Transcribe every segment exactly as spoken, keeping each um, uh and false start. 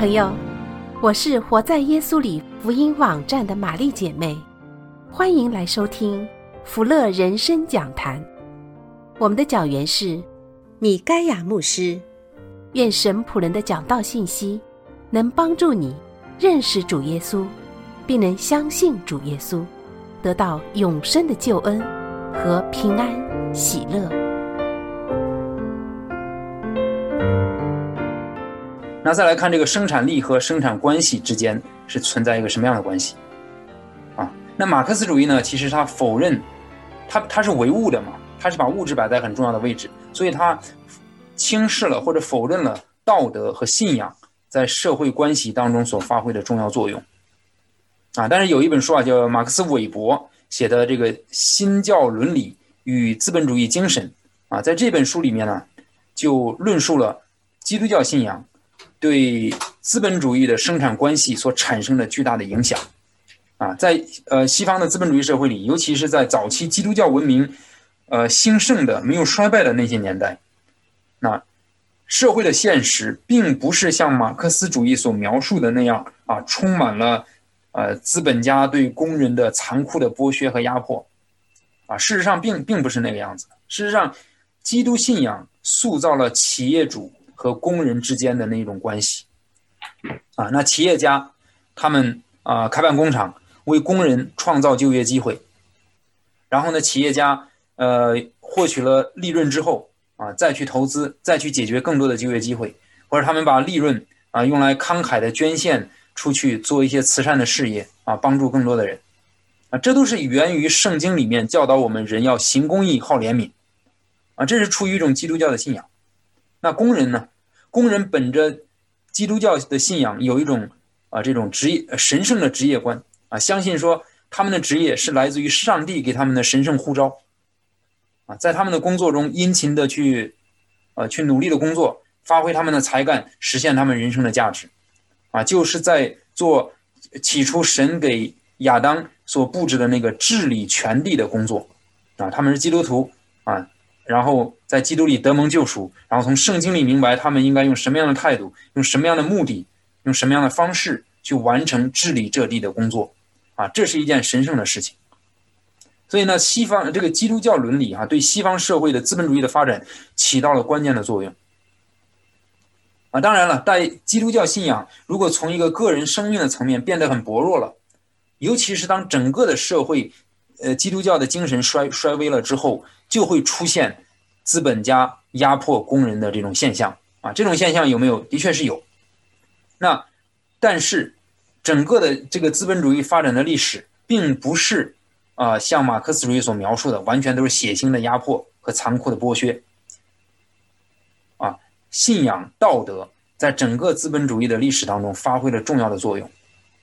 朋友，我是活在耶稣里福音网站的玛丽姐妹，欢迎来收听福乐人生讲坛。我们的讲员是米该亚牧师。愿神仆人的讲道信息能帮助你认识主耶稣，并能相信主耶稣，得到永生的救恩和平安喜乐。 那再来看这个生产力和生产关系之间是存在一个什么样的关系啊？那马克思主义呢，其实他否认，他他是唯物的嘛，他是把物质摆在很重要的位置，所以他轻视了或者否认了道德和信仰在社会关系当中所发挥的重要作用啊。但是有一本书啊，叫马克思韦伯写的这个新教伦理与资本主义精神啊，在这本书里面呢，就论述了基督教信仰对资本主义的生产关系所产生的巨大的影响啊。在呃西方的资本主义社会里，尤其是在早期基督教文明呃兴盛的没有衰败的那些年代，那社会的现实并不是像马克思主义所描述的那样啊，充满了呃资本家对工人的残酷的剥削和压迫啊。事实上并并不是那个样子。事实上，基督信仰塑造了企业主和工人之间的那种关系啊。那企业家他们啊开办工厂，为工人创造就业机会，然后呢，企业家呃获取了利润之后啊，再去投资，再去解决更多的就业机会，或者他们把利润啊用来慷慨的捐献出去，做一些慈善的事业啊，帮助更多的人啊。这都是源于圣经里面教导我们人要行公义、好怜悯啊，这是出于一种基督教的信仰。那工人呢？工人本着基督教的信仰，有一种啊这种职业神圣的职业观啊，相信说他们的职业是来自于上帝给他们的神圣呼召啊，在他们的工作中殷勤的去呃去努力的工作，发挥他们的才干，实现他们人生的价值啊，就是在做起初神给亚当所布置的那个治理全地的工作啊。他们是基督徒啊，然后在基督里得蒙救赎，然后从圣经里明白他们应该用什么样的态度，用什么样的目的，用什么样的方式去完成治理这地的工作啊，这是一件神圣的事情。所以呢，西方这个基督教伦理啊，对西方社会的资本主义的发展起到了关键的作用啊。当然了，在基督教信仰如果从一个个人生命的层面变得很薄弱了，尤其是当整个的社会呃基督教的精神衰衰微了之后，就会出现资本家压迫工人的这种现象啊。这种现象有没有？的确是有。那但是整个的这个资本主义发展的历史并不是啊、呃、像马克思主义所描述的完全都是血腥的压迫和残酷的剥削啊。信仰道德在整个资本主义的历史当中发挥了重要的作用。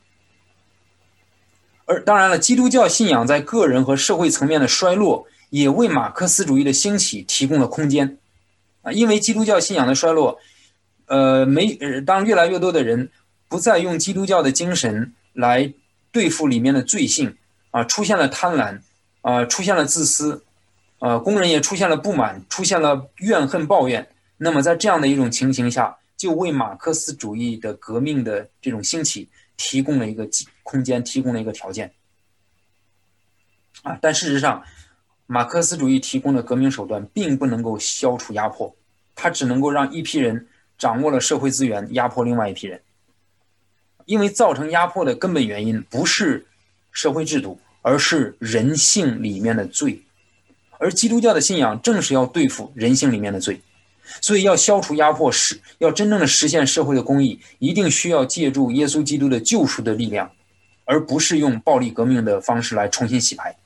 而当然了，基督教信仰在个人和社会层面的衰落也为马克思主义的兴起提供了空间啊。因为基督教信仰的衰落，呃，没当越来越多的人不再用基督教的精神来对付里面的罪性啊，出现了贪婪啊，出现了自私啊，工人也出现了不满，出现了怨恨抱怨。那么在这样的一种情形下，就为马克思主义的革命的这种兴起提供了一个空间，提供了一个条件啊。但事实上，马克思主义提供的革命手段并不能够消除压迫，它只能够让一批人掌握了社会资源，压迫另外一批人。因为造成压迫的根本原因不是社会制度，而是人性里面的罪。而基督教的信仰正是要对付人性里面的罪，所以要消除压迫，要真正的实现社会的公义，一定需要借助耶稣基督的救赎的力量，而不是用暴力革命的方式来重新洗牌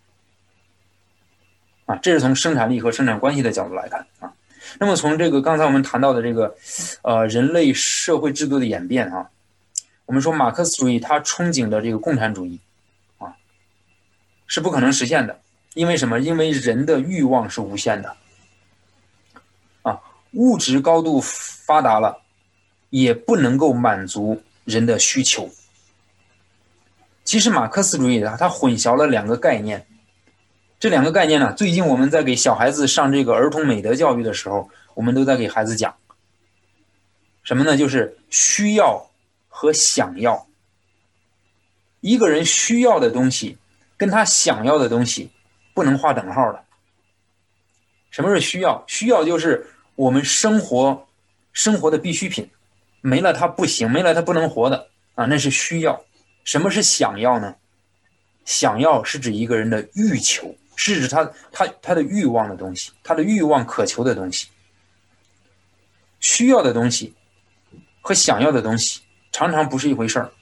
啊。这是从生产力和生产关系的角度来看啊。那么从这个刚才我们谈到的这个呃人类社会制度的演变啊，我们说马克思主义它憧憬的这个共产主义啊是不可能实现的。因为什么？因为人的欲望是无限的啊，物质高度发达了也不能够满足人的需求。其实马克思主义它混淆了两个概念，这两个概念呢，最近我们在给小孩子上这个儿童美德教育的时候，我们都在给孩子讲。 什么呢？就是需要和想要。一个人需要的东西跟他想要的东西不能划等号的。什么是需要？需要就是我们生活生活的必需品，没了它不行，没了它不能活的啊，那是需要。什么是想要呢？想要是指一个人的欲求，是指他他他的欲望的东西，他的欲望渴求的东西。需要的东西和想要的东西常常不是一回事儿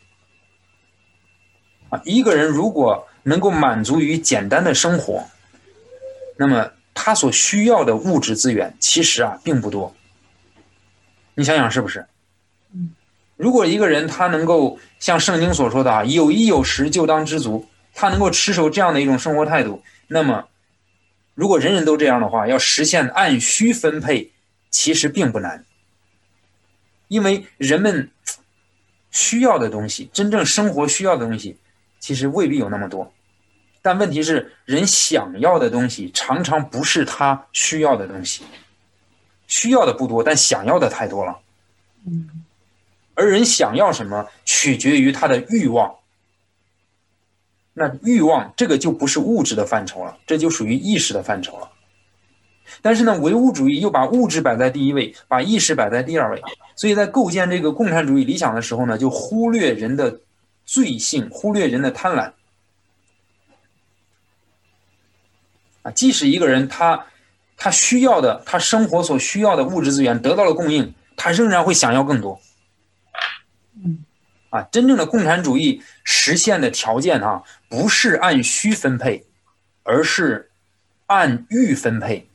啊。一个人如果能够满足于简单的生活，那么他所需要的物质资源其实啊并不多。你想想是不是？如果一个人他能够像圣经所说的啊，有衣有食就当知足，他能够持守这样的一种生活态度，那么如果人人都这样的话，要实现按需分配其实并不难。因为人们需要的东西，真正生活需要的东西其实未必有那么多，但问题是人想要的东西常常不是他需要的东西。需要的不多，但想要的太多了。而人想要什么取决于他的欲望，那欲望这个就不是物质的范畴了，这就属于意识的范畴了。但是呢，唯物主义又把物质摆在第一位，把意识摆在第二位，所以在构建这个共产主义理想的时候呢，就忽略人的罪性，忽略人的贪婪啊。即使一个人他他需要的，他生活所需要的物质资源得到了供应，他仍然会想要更多。啊，真正的共产主义实现的条件啊，不是按需分配，而是按欲分配。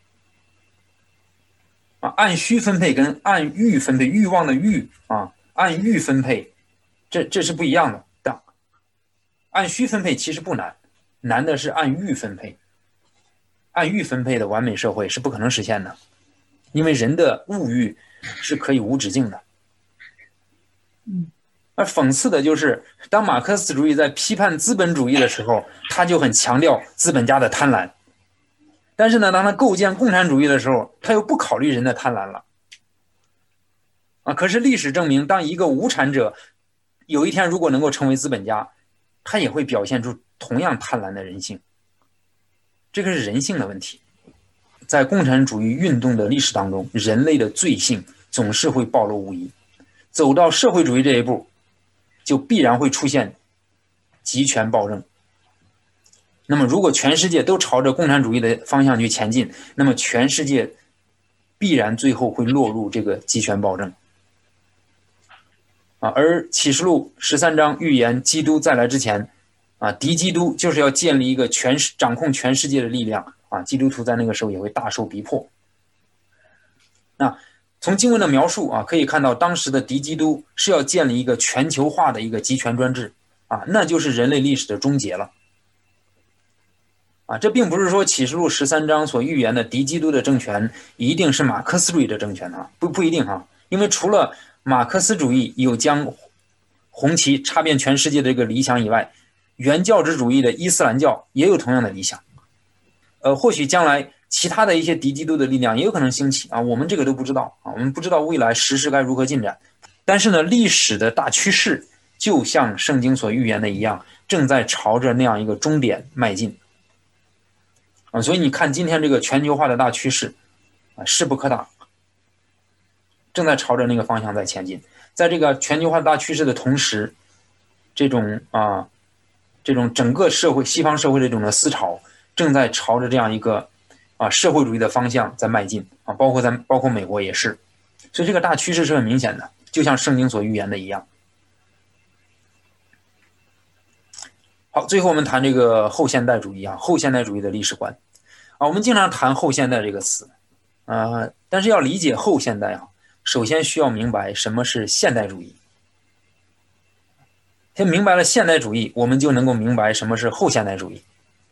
啊，按需分配跟按欲分配，欲望的欲啊，按欲分配，这这是不一样的。按需分配其实不难，难的是按欲分配。按欲分配的完美社会是不可能实现的，因为人的物欲是可以无止境的。 嗯。 而讽刺的就是，当马克思主义在批判资本主义的时候，他就很强调资本家的贪婪。但是呢，当他构建共产主义的时候，他又不考虑人的贪婪了。啊，可是历史证明，当一个无产者有一天如果能够成为资本家，他也会表现出同样贪婪的人性。这个是人性的问题。在共产主义运动的历史当中，人类的罪性总是会暴露无遗。走到社会主义这一步，就必然会出现集权暴政。那么如果全世界都朝着共产主义的方向去前进，那么全世界必然最后会落入这个集权暴政。啊，而启示录十三章预言基督再来之前，啊，敌基督就是要建立一个全掌控全世界的力量啊，基督徒在那个时候也会大受逼迫。那从经文的描述啊，可以看到当时的敌基督是要建立一个全球化的一个集权专制啊，那就是人类历史的终结了。啊，这并不是说启示录十三章所预言的敌基督的政权一定是马克思主义的政权啊，不不一定啊，因为除了马克思主义有将红旗插遍全世界的这个理想以外，原教旨主义的伊斯兰教也有同样的理想。呃，或许将来其他的一些敌基督的力量也有可能兴起啊，我们这个都不知道啊，我们不知道未来时事该如何进展。但是呢，历史的大趋势就像圣经所预言的一样，正在朝着那样一个终点迈进。啊，所以你看今天这个全球化的大趋势啊，势不可挡，正在朝着那个方向在前进。在这个全球化的大趋势的同时，这种啊，这种整个社会西方社会的这种的思潮正在朝着这样一个啊社会主义的方向在迈进啊，包括咱包括美国也是，所以这个大趋势是很明显的，就像圣经所预言的一样。好，最后我们谈这个后现代主义啊，后现代主义的历史观啊，我们经常谈后现代这个词啊、呃，但是要理解后现代啊，首先需要明白什么是现代主义。先明白了现代主义，我们就能够明白什么是后现代主义。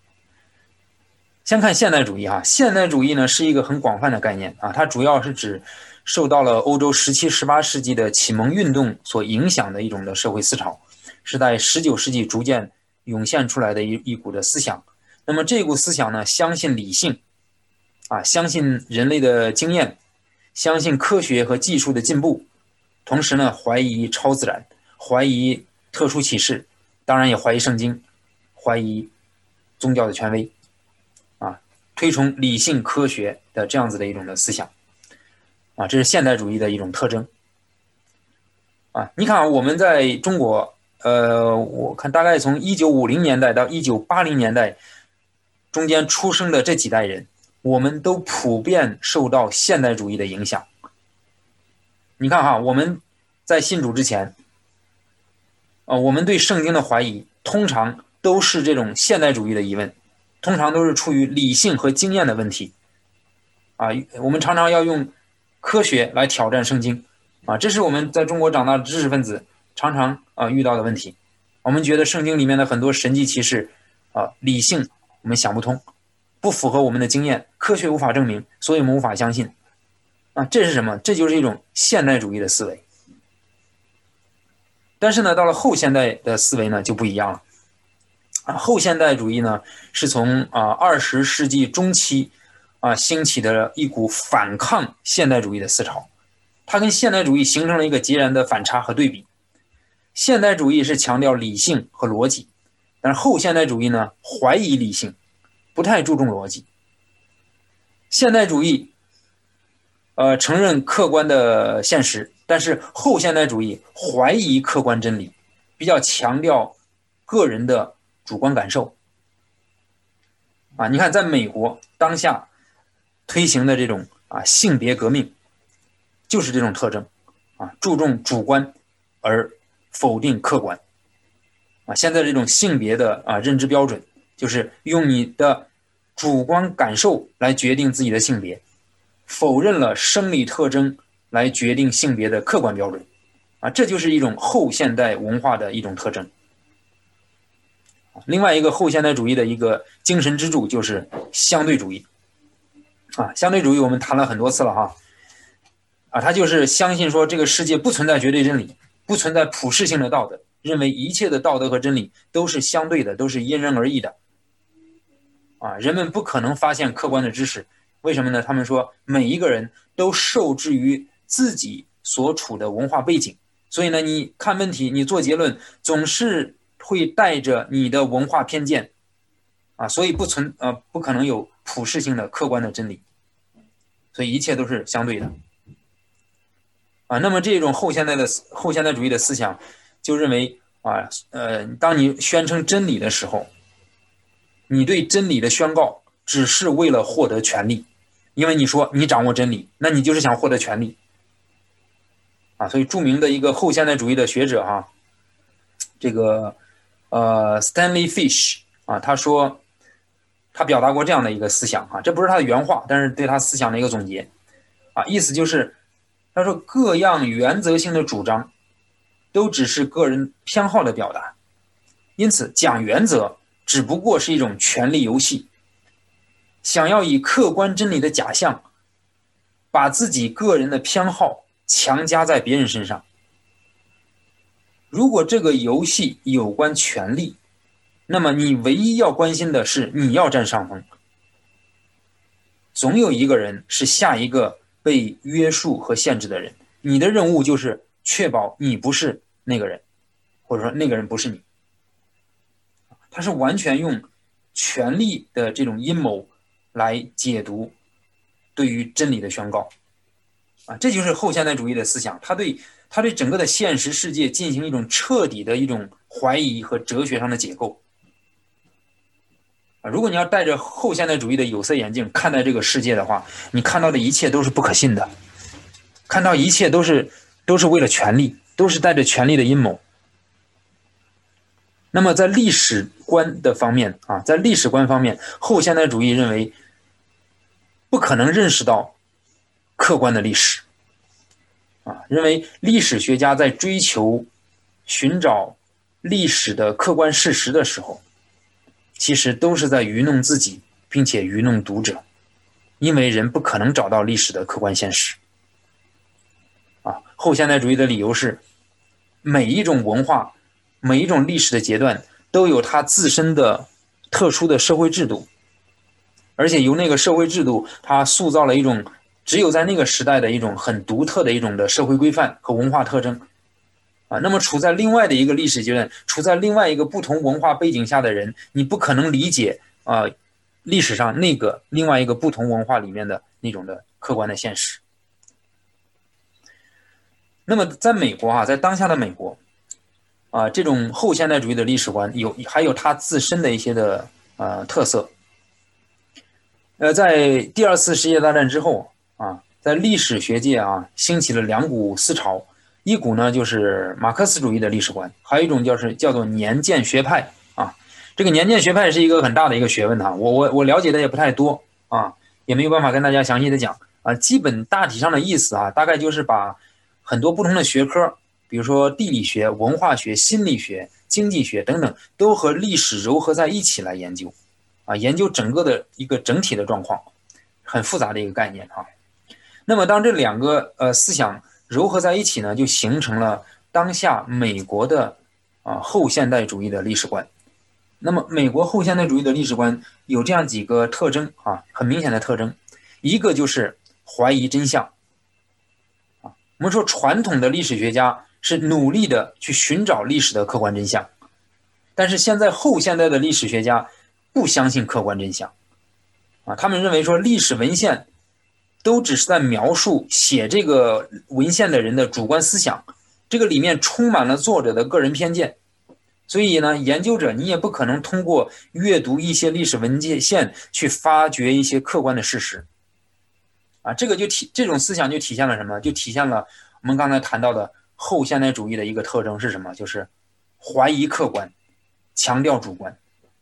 先看现代主义哈，现代主义呢是一个很广泛的概念啊，它主要是指受到了欧洲十七、十八世纪的启蒙运动所影响的一种的社会思潮，是在十九世纪逐渐涌现出来的一一股的思想。那么这股思想呢，相信理性啊，相信人类的经验，相信科学和技术的进步同时呢怀疑超自然，怀疑特殊启示，当然也怀疑圣经，怀疑宗教的权威啊，推崇理性科学的这样子的一种的思想啊，这是现代主义的一种特征啊。你看啊，我们在中国呃，我看大概从一九五零年代到一九八零年代中间出生的这几代人，我们都普遍受到现代主义的影响。你看哈，我们在信主之前呃，我们对圣经的怀疑通常都是这种现代主义的疑问，通常都是出于理性和经验的问题啊。我们常常要用科学来挑战圣经啊，这是我们在中国长大的知识分子常常啊遇到的问题。我们觉得圣经里面的很多神迹奇事啊，理性我们想不通，不符合我们的经验，科学无法证明，所以我们无法相信啊。这是什么？这就是一种现代主义的思维。但是呢，到了后现代的思维呢就不一样了啊。后现代主义呢是从啊二十世纪中期啊兴起的一股反抗现代主义的思潮，它跟现代主义形成了一个截然的反差和对比。现代主义是强调理性和逻辑，但是后现代主义呢怀疑理性，不太注重逻辑。现代主义呃承认客观的现实，但是后现代主义怀疑客观真理，比较强调个人的主观感受啊。你看在美国当下推行的这种啊性别革命就是这种特征啊，注重主观而否定客观啊。现在这种性别的啊认知标准就是用你的主观感受来决定自己的性别，否认了生理特征来决定性别的客观标准啊，这就是一种后现代文化的一种特征。另外一个后现代主义的一个精神支柱就是相对主义啊。相对主义我们谈了很多次了哈啊，它就是相信说这个世界不存在绝对真理，不存在普世性的道德，认为一切的道德和真理都是相对的，都是因人而异的啊。人们不可能发现客观的知识，为什么呢？他们说每一个人都受制于自己所处的文化背景，所以呢你看问题，你做结论总是会带着你的文化偏见啊，所以不存呃不可能有普世性的客观的真理，所以一切都是相对的啊。那么这种后现代的后现代主义的思想就认为啊呃当你宣称真理的时候，你对真理的宣告只是为了获得权利，因为你说你掌握真理，那你就是想获得权利啊。所以著名的一个后现代主义的学者哈，这个呃 Stanley Fish 啊，他说他表达过这样的一个思想啊，这不是他的原话，但是对他思想的一个总结啊，意思就是他说各样原则性的主张都只是个人偏好的表达，因此讲原则只不过是一种权力游戏，想要以客观真理的假象把自己个人的偏好强加在别人身上。如果这个游戏有关权力，那么你唯一要关心的是你要占上风，总有一个人是下一个被约束和限制的人，你的任务就是确保你不是那个人，或者说那个人不是你。他是完全用权力的这种阴谋来解读对于真理的宣告啊，这就是后现代主义的思想，他对他对整个的现实世界进行一种彻底的一种怀疑和哲学上的解构啊。如果你要戴着后现代主义的有色眼镜看待这个世界的话，你看到的一切都是不可信的，看到一切都是都是为了权力，都是带着权力的阴谋。那么在历史观的方面啊，在历史观方面，后现代主义认为不可能认识到客观的历史啊，认为历史学家在追求寻找历史的客观事实的时候，其实都是在愚弄自己，并且愚弄读者，因为人不可能找到历史的客观现实啊。后现代主义的理由是，每一种文化每一种历史的阶段都有它自身的特殊的社会制度，而且由那个社会制度它塑造了一种只有在那个时代的一种很独特的一种的社会规范和文化特征啊。那么处在另外的一个历史阶段，处在另外一个不同文化背景下的人，你不可能理解啊历史上那个另外一个不同文化里面的那种的客观的现实。那么在美国啊，在当下的美国啊，这种后现代主义的历史观有还有它自身的一些的呃特色。呃，在第二次世界大战之后啊，在历史学界啊兴起了两股思潮，一股呢就是马克思主义的历史观，还有一种就是叫做年鉴学派啊。这个年鉴学派是一个很大的一个学问哈，我我我了解的也不太多啊，也没有办法跟大家详细的讲啊。基本大体上的意思啊，大概就是把很多不同的学科，比如说地理学、文化学、心理学、经济学等等，都和历史糅合在一起来研究啊，研究整个的一个整体的状况，很复杂的一个概念啊。那么当这两个呃思想糅合在一起呢，就形成了当下美国的啊后现代主义的历史观。那么美国后现代主义的历史观有这样几个特征啊，很明显的特征，一个就是怀疑真相啊。我们说传统的历史学家是努力的去寻找历史的客观真相，但是现在后现代的历史学家不相信客观真相啊，他们认为说历史文献都只是在描述写这个文献的人的主观思想，这个里面充满了作者的个人偏见，所以呢，研究者你也不可能通过阅读一些历史文献去发掘一些客观的事实啊，这个就体这种思想就体现了什么？就体现了我们刚才谈到的后现代主义的一个特征是什么？就是怀疑客观，强调主观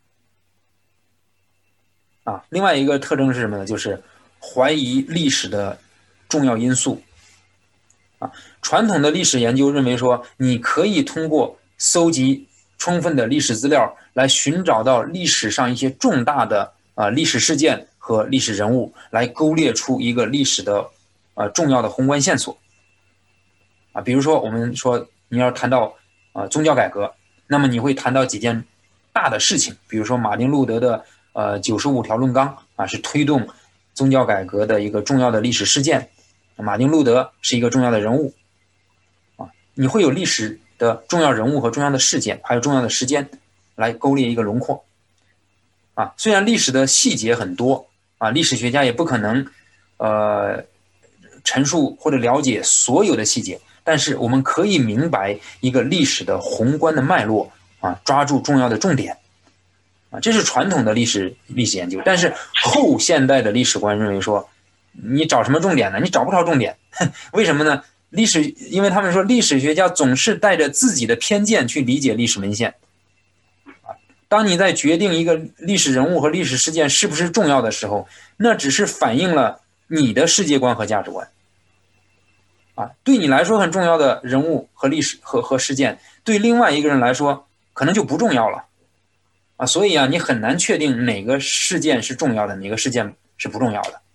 啊。另外一个特征是什么呢？就是怀疑历史的重要因素啊。传统的历史研究认为说，你可以通过搜集充分的历史资料来寻找到历史上一些重大的啊历史事件和历史人物，来勾勒出一个历史的啊重要的宏观线索啊。比如说我们说你要谈到啊宗教改革，那么你会谈到几件大的事情，比如说马丁路德的呃九十五条论纲啊，是推动宗教改革的一个重要的历史事件，马丁路德是一个重要的人物啊，你会有历史的重要人物和重要的事件，还有重要的时间来勾勒一个轮廓啊。虽然历史的细节很多啊，历史学家也不可能呃陈述或者了解所有的细节，但是我们可以明白一个历史的宏观的脉络啊，抓住重要的重点啊，这是传统的历史历史研究。但是后现代的历史观认为说，你找什么重点呢？你找不着重点，为什么呢？历史，因为他们说历史学家总是带着自己的偏见去理解历史文献啊。当你在决定一个历史人物和历史事件是不是重要的时候，那只是反映了你的世界观和价值观啊。对你来说很重要的人物和历史和和事件，对另外一个人来说可能就不重要了啊。所以啊，你很难确定哪个事件是重要的，哪个事件是不重要的。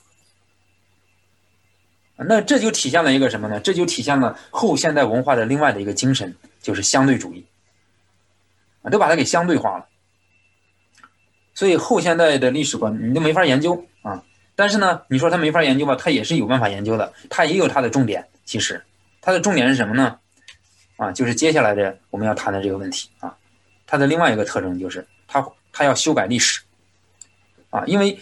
那这就体现了一个什么呢？这就体现了后现代文化的另外的一个精神，就是相对主义啊，都把它给相对化了。所以后现代的历史观你都没法研究啊。但是呢，你说它没法研究吧，它也是有办法研究的，它也有它的重点。其实它的重点是什么呢？啊，就是接下来的我们要谈的这个问题啊。它的另外一个特征就是它它要修改历史啊，因为。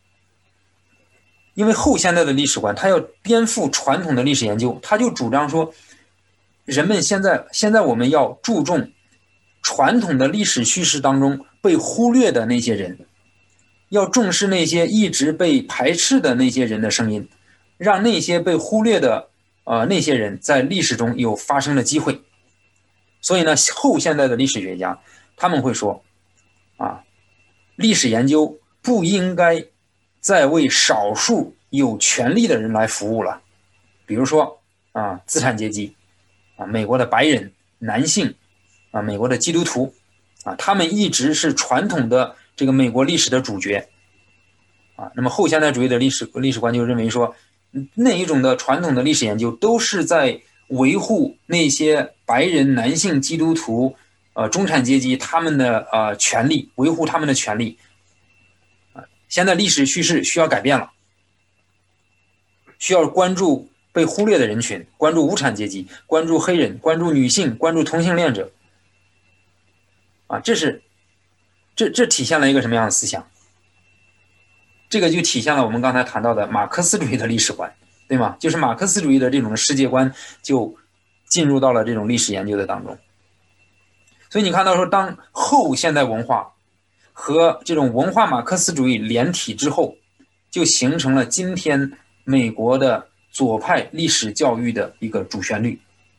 因为后现代的历史观，它要颠覆传统的历史研究，它就主张说，人们现在现在我们要注重传统的历史叙事当中被忽略的那些人，要重视那些一直被排斥的那些人的声音，让那些被忽略的呃那些人在历史中有发声的机会。所以呢，后现代的历史学家他们会说，啊，历史研究不应该在为少数有权利的人来服务了，比如说啊，资产阶级啊，美国的白人男性啊，美国的基督徒啊，他们一直是传统的这个美国历史的主角啊。那么后现代主义的历史历史观就认为说，那一种的传统的历史研究都是在维护那些白人男性基督徒呃中产阶级他们的呃权利，维护他们的权利。现在历史叙事需要改变了需要关注被忽略的人群，关注无产阶级，关注黑人，关注女性，关注同性恋者。啊，这是这这体现了一个什么样的思想？这个就体现了我们刚才谈到的马克思主义的历史观，对吗？就是马克思主义的这种世界观就进入到了这种历史研究的当中。所以你看到说，当后现代文化和这种文化马克思主义连体之后，就形成了今天美国的左派历史教育的一个主旋律。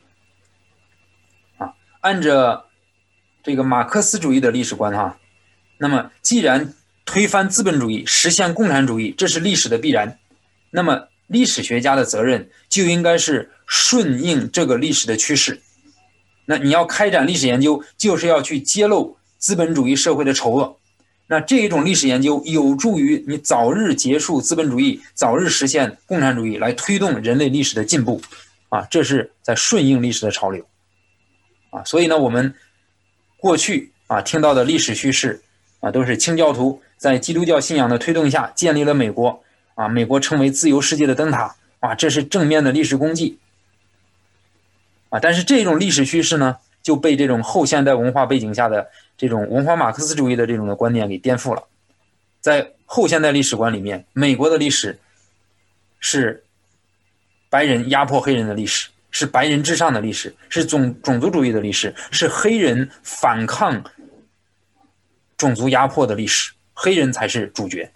啊，按着这个马克思主义的历史观哈，那么既然推翻资本主义，实现共产主义，这是历史的必然，那么历史学家的责任就应该是顺应这个历史的趋势。那你要开展历史研究，就是要去揭露资本主义社会的丑恶。那这一种历史研究有助于你早日结束资本主义，早日实现共产主义，来推动人类历史的进步。啊，这是在顺应历史的潮流。啊，所以呢，我们过去啊听到的历史叙事啊，都是清教徒在基督教信仰的推动下建立了美国。啊，美国成为自由世界的灯塔。啊，这是正面的历史功绩。啊，但是这种历史叙事呢，就被这种后现代文化背景下的这种文化马克思主义的这种的观念给颠覆了。在后现代历史观里面，美国的历史是白人压迫黑人的历史，是白人至上的历史，是种种族主义的历史，是黑人反抗种族压迫的历史，黑人才是主角。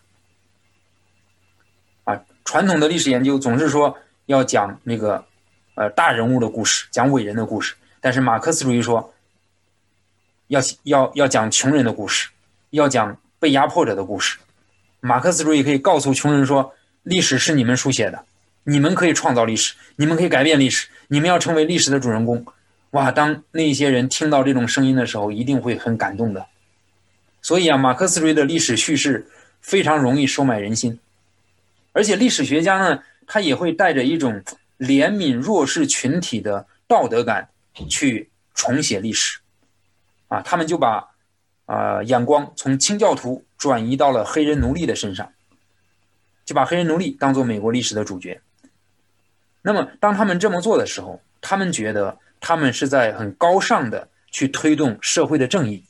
啊，传统的历史研究总是说要讲那个呃大人物的故事，讲伟人的故事，但是马克思主义说要要要讲穷人的故事，要讲被压迫者的故事。马克思主义可以告诉穷人说，历史是你们书写的，你们可以创造历史，你们可以改变历史，你们要成为历史的主人公。哇，当那些人听到这种声音的时候，一定会很感动的。所以啊，马克思主义的历史叙事非常容易收买人心。而且历史学家呢，他也会带着一种怜悯弱势群体的道德感去重写历史。啊，他们就把呃眼光从清教徒转移到了黑人奴隶的身上，就把黑人奴隶当作美国历史的主角。那么当他们这么做的时候，他们觉得他们是在很高尚的去推动社会的正义。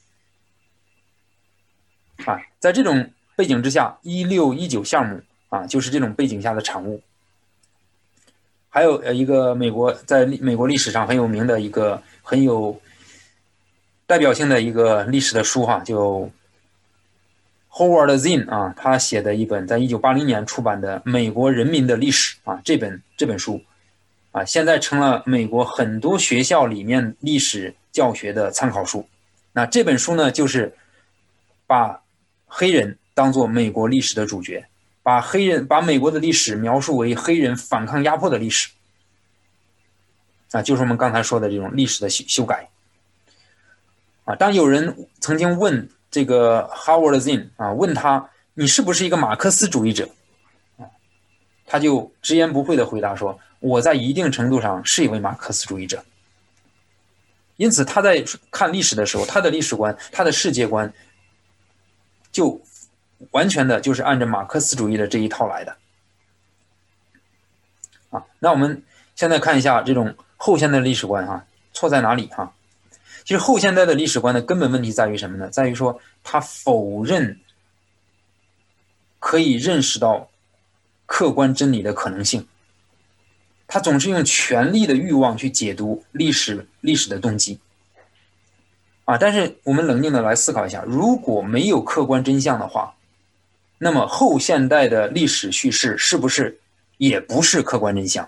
啊，在这种背景之下，一六一九项目啊，就是这种背景下的产物。还有一个美国在美国历史上很有名的一个很有代表性的一个历史的书哈，就 Howard Zinn 啊，他写的一本在一九八零年出版的《美国人民的历史》啊，这本这本书啊，现在成了美国很多学校里面历史教学的参考书。那这本书呢，就是把黑人当作美国历史的主角，把黑人把美国的历史描述为黑人反抗压迫的历史。啊，就是我们刚才说的这种历史的修改。啊，当有人曾经问这个 Howard Zinn 啊，问他你是不是一个马克思主义者？啊，他就直言不讳地回答说，我在一定程度上是一位马克思主义者。因此他在看历史的时候，他的历史观，他的世界观就完全的就是按照马克思主义的这一套来的。啊，那我们现在看一下这种后现代的历史观哈，错在哪里哈？其实后现代的历史观的根本问题在于什么呢？在于说他否认可以认识到客观真理的可能性，他总是用权力的欲望去解读历史历史的动机。啊，但是我们冷静的来思考一下，如果没有客观真相的话，那么后现代的历史叙事是不是也不是客观真相？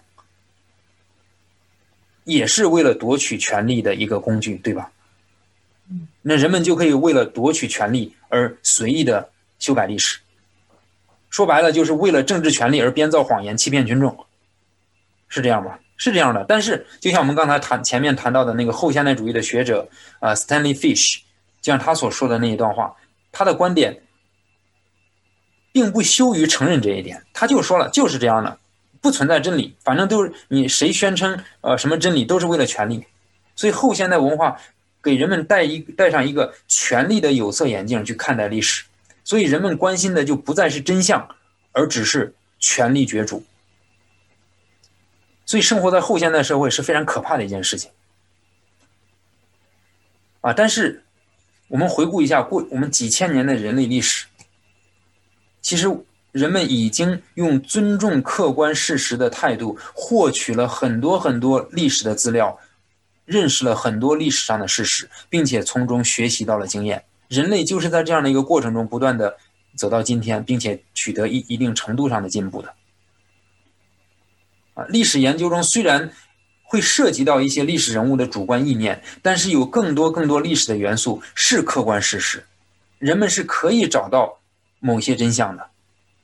也是为了夺取权力的一个工具，对吧？那人们就可以为了夺取权力而随意的修改历史，说白了就是为了政治权力而编造谎言欺骗群众，是这样吧？是这样的。但是就像我们刚才谈前面谈到的那个后现代主义的学者呃 Stanley Fish， 就像他所说的那一段话，他的观点并不羞于承认这一点，他就说了就是这样的，不存在真理，反正都是你谁宣称呃什么真理都是为了权力。所以后现代文化给人们戴一戴上一个权力的有色眼镜去看待历史，所以人们关心的就不再是真相，而只是权力角逐。 所以生活在后现代社会是非常可怕的一件事情啊。但是我们回顾一下过我们几千年的人类历史，其实人们已经用尊重客观事实的态度获取了很多很多历史的资料，认识了很多历史上的事实，并且从中学习到了经验。人类就是在这样的一个过程中不断的走到今天，并且取得一一定程度上的进步的。啊，历史研究中虽然会涉及到一些历史人物的主观意念，但是有更多更多历史的元素是客观事实，人们是可以找到某些真相的。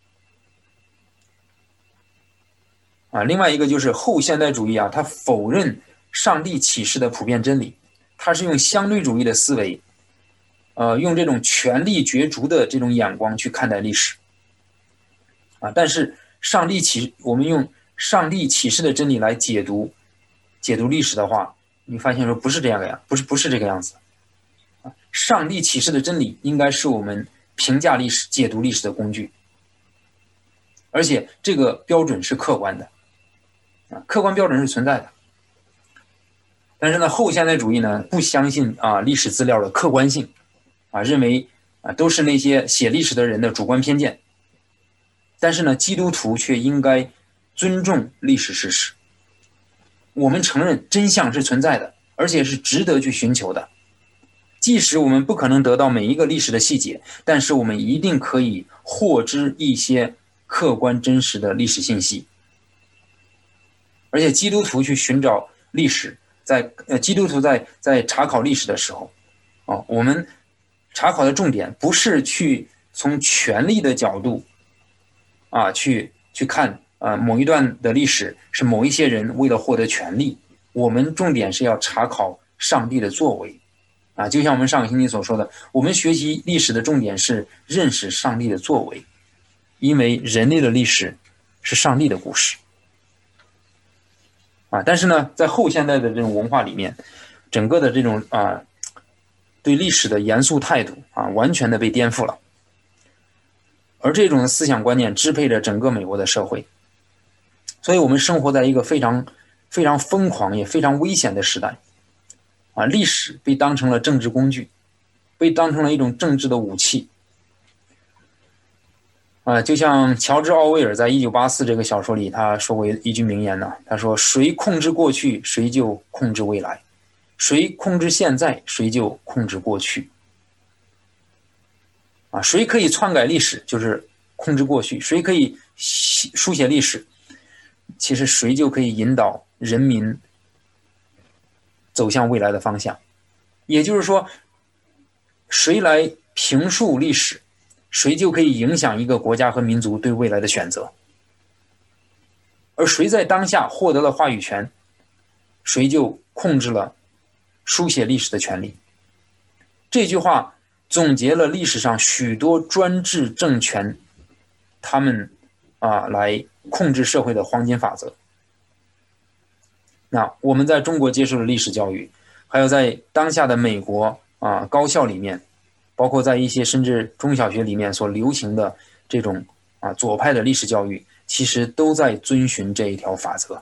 啊，另外一个就是后现代主义啊，它否认上帝启示的普遍真理，它是用相对主义的思维，呃，用这种权力角逐的这种眼光去看待历史。啊，但是上帝启，我们用上帝启示的真理来解读解读历史的话，你发现说不是这样的呀，不是不是这个样子。啊，上帝启示的真理应该是我们评价历史、解读历史的工具，而且这个标准是客观的。啊，客观标准是存在的。但是呢，后现代主义呢不相信啊历史资料的客观性，啊认为啊都是那些写历史的人的主观偏见。但是呢，基督徒却应该尊重历史事实。我们承认真相是存在的，而且是值得去寻求的。即使我们不可能得到每一个历史的细节，但是我们一定可以获知一些客观真实的历史信息。而且基督徒去寻找历史，在呃基督徒在在查考历史的时候，哦，我们查考的重点不是去从权力的角度啊去去看啊某一段的历史是某一些人为了获得权力，我们重点是要查考上帝的作为。啊，就像我们上个星期所说的，我们学习历史的重点是认识上帝的作为，因为人类的历史是上帝的故事。啊，但是呢，在后现代的这种文化里面，整个的这种啊对历史的严肃态度啊，完全的被颠覆了。而这种思想观念支配着整个美国的社会，所以我们生活在一个非常非常疯狂也非常危险的时代。啊，历史被当成了政治工具，被当成了一种政治的武器。啊，就像乔治·奥威尔在《一九八四》这个小说里，他说过一句名言呢，他说：“谁控制过去，谁就控制未来；谁控制现在，谁就控制过去。”啊，谁可以篡改历史，就是控制过去；谁可以书写历史，其实谁就可以引导人民走向未来的方向。也就是说，谁来评述历史，谁就可以影响一个国家和民族对未来的选择。而谁在当下获得了话语权，谁就控制了书写历史的权利。这句话总结了历史上许多专制政权他们啊来控制社会的黄金法则。那我们在中国接受的历史教育，还有在当下的美国啊高校里面，包括在一些甚至中小学里面所流行的这种啊左派的历史教育，其实都在遵循这一条法则。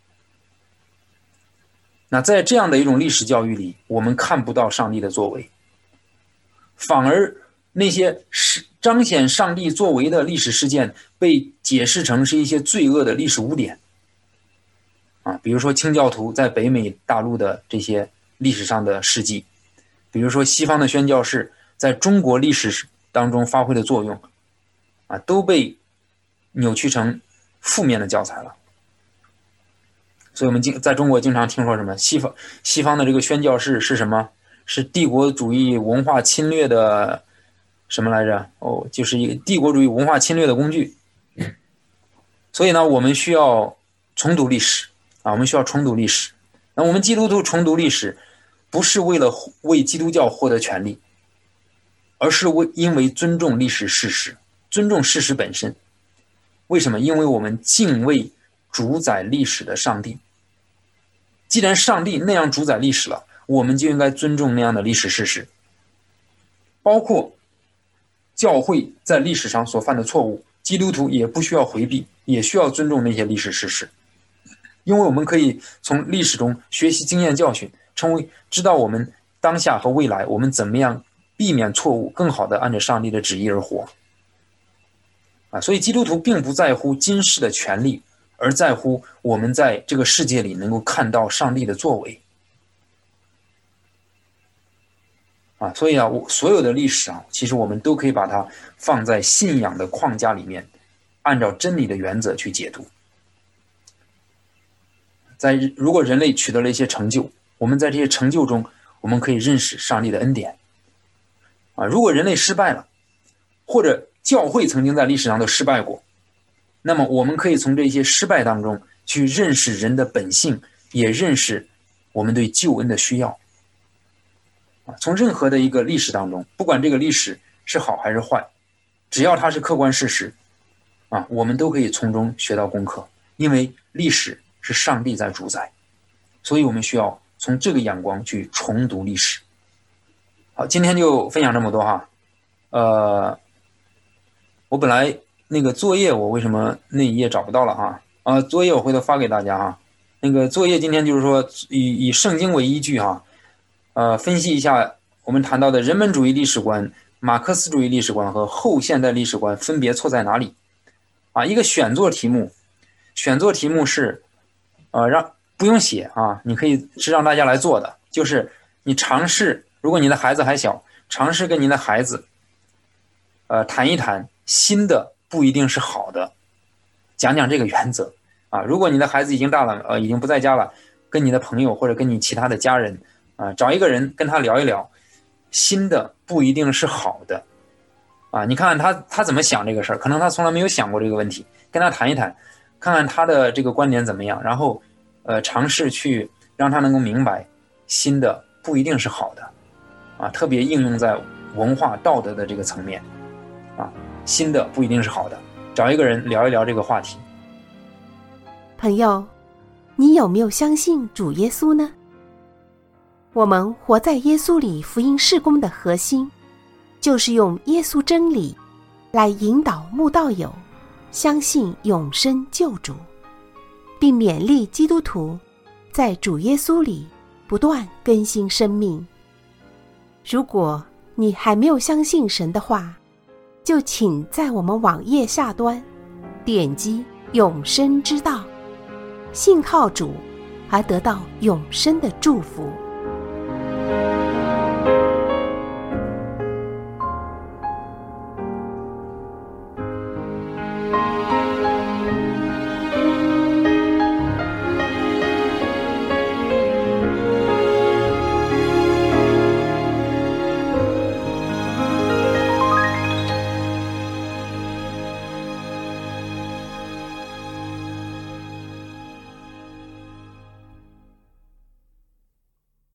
那在这样的一种历史教育里，我们看不到上帝的作为，反而那些彰显上帝作为的历史事件被解释成是一些罪恶的历史污点。啊，比如说清教徒在北美大陆的这些历史上的事迹，比如说西方的宣教士在中国历史当中发挥的作用，啊，都被扭曲成负面的教材了。所以我们在中国经常听说什么西方西方的这个宣教士是什么？是帝国主义文化侵略的什么来着？哦，就是一个帝国主义文化侵略的工具。所以呢，我们需要重读历史啊，我们需要重读历史。那我们基督徒重读历史，不是为了为基督教获得权利，而是为因为尊重历史事实，尊重事实本身。为什么？因为我们敬畏主宰历史的上帝。既然上帝那样主宰历史了，我们就应该尊重那样的历史事实，包括教会在历史上所犯的错误，基督徒也不需要回避，也需要尊重那些历史事实。 因为我们可以从历史中学习经验教训，成为知道我们当下和未来我们怎么样避免错误，更好的按照上帝的旨意而活。啊，所以基督徒并不在乎今世的权利，而在乎我们在这个世界里能够看到上帝的作为。啊，所以啊，我所有的历史啊，其实我们都可以把它放在信仰的框架里面，按照真理的原则去解读。在如果人类取得了一些成就，我们在这些成就中，我们可以认识上帝的恩典。啊，如果人类失败了，或者教会曾经在历史上都失败过，那么我们可以从这些失败当中去认识人的本性，也认识我们对救恩的需要。从任何的一个历史当中，不管这个历史是好还是坏，只要它是客观事实啊，我们都可以从中学到功课。因为历史是上帝在主宰，所以我们需要从这个眼光去重读历史。好，今天就分享这么多哈。呃，我本来那个作业我为什么那一页找不到了哈？啊，作业我回头发给大家哈。那个作业今天就是说以以圣经为依据哈。呃，分析一下我们谈到的人本主义历史观、马克思主义历史观和后现代历史观分别错在哪里？啊，一个选作题目，选作题目是，呃，让不用写啊，你可以是让大家来做的，就是你尝试，如果你的孩子还小，尝试跟你的孩子，呃，谈一谈新的不一定是好的，讲讲这个原则啊。如果你的孩子已经大了，呃，已经不在家了，跟你的朋友或者跟你其他的家人。啊，找一个人跟他聊一聊，新的不一定是好的，啊，你看看他他怎么想这个事儿，可能他从来没有想过这个问题，跟他谈一谈，看看他的这个观点怎么样，然后，呃，尝试去让他能够明白，新的不一定是好的，啊，特别应用在文化道德的这个层面，啊，新的不一定是好的，找一个人聊一聊这个话题。 朋友，你有没有相信主耶稣呢？我们活在耶稣里福音事工的核心，就是用耶稣真理来引导慕道友相信永生救主，并勉励基督徒在主耶稣里不断更新生命。如果你还没有相信神的话，就请在我们网页下端点击永生之道，信靠主而得到永生的祝福。